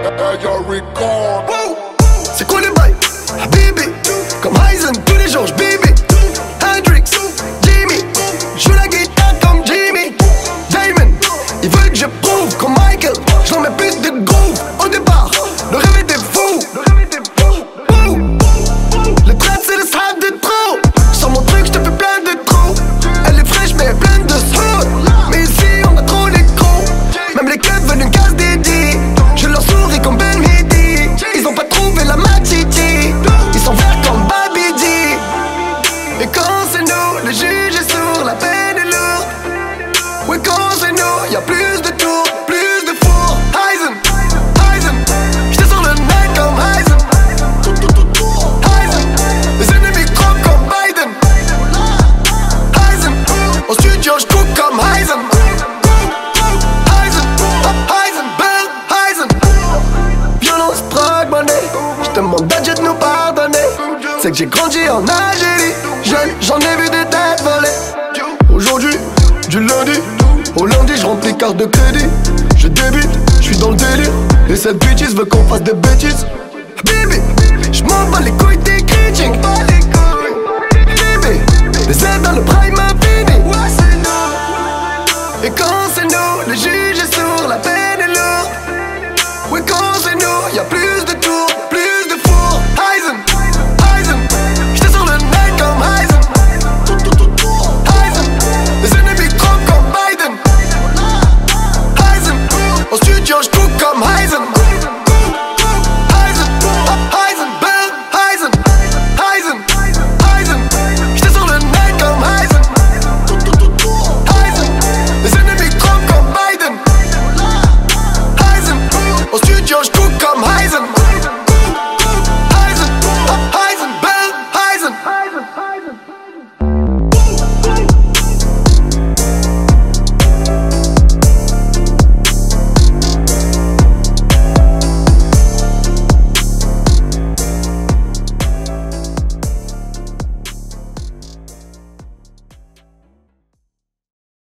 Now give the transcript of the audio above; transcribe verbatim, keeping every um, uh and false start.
C'est quoi les bails? Habibi, comme Heisen, tous les jours j'bibi. Hendrix, Jimmy, joue la guitare comme Jimmy. Damon, il veut que je prouve comme Michael. J'en mets plus de groove. Au départ, le rêve était fou. Bouh. Le trap c'est le strap de trop. Sur mon truc j'te fais plein de trous. Elle est fraîche mais pleine de soude. Mais ici on a trop les crocs. Même les keufs veulent une case dédiée. Je leur souris comme Ben Mehdi. Ils ont pas trouvé la matiti. Ils sont verts comme Babidi. Et quand c'est nous, le juge est sourd, la peine est lourde. Oui quand c'est nous, y'a plus de tours, plus de fours. Heisen, Heisen, j'étais sur le net comme Heisen. Heisen, les ennemis trop comme Biden. Heisen, au studio j'cook comme Heisen. Heisen, Heisen, Ben Heisen. Violence, drogue, monnaie. J'demande à Dieu de nous pardonner. C'est que j'ai grandi en Algérie. Jeune, j'en ai vu des têtes volées. Aujourd'hui, du lundi au lundi, je remplis carte de crédit. Je débute, je suis dans le délire. Et cette bitches veut qu'on fasse des bêtises. Bibi, je m'en bats les couilles des critiques. Bibi, les aides dans le prime infini.